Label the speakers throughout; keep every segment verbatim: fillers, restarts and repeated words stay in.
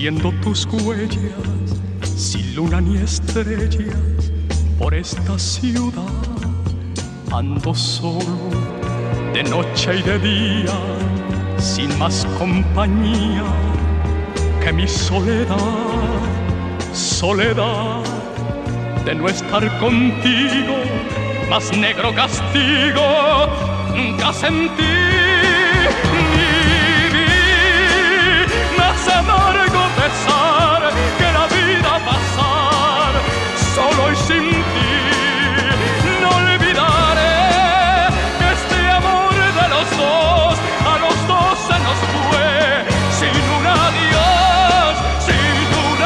Speaker 1: siguiendo tus huellas, sin luna ni estrella, por esta ciudad ando solo, de noche y de día, sin más compañía que mi soledad, soledad de no estar contigo, más negro castigo nunca sentí. Amargo pesar que la vida pasar solo y sin ti. No olvidaré que este amor de los dos a los dos se nos fue sin un adiós, sin un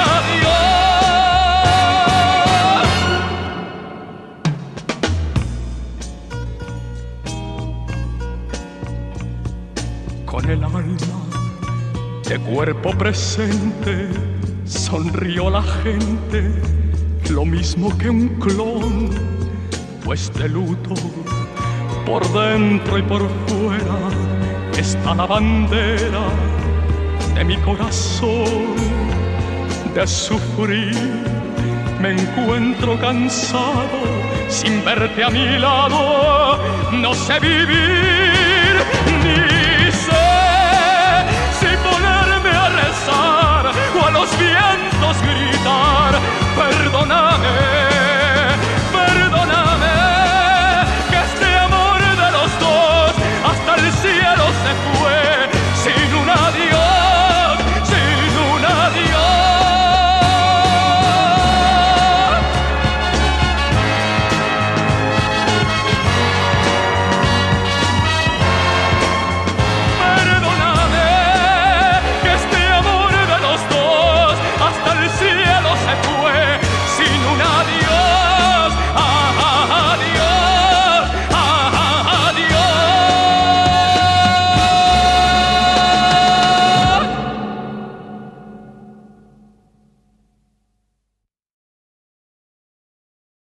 Speaker 1: adiós. Con el alma de cuerpo presente sonrió la gente, lo mismo que un clon, pues de luto por dentro y por fuera está la bandera de mi corazón. De sufrir me encuentro cansado, sin verte a mi lado no sé vivir, ni sé si ponerme a rezar o a los vientos gritar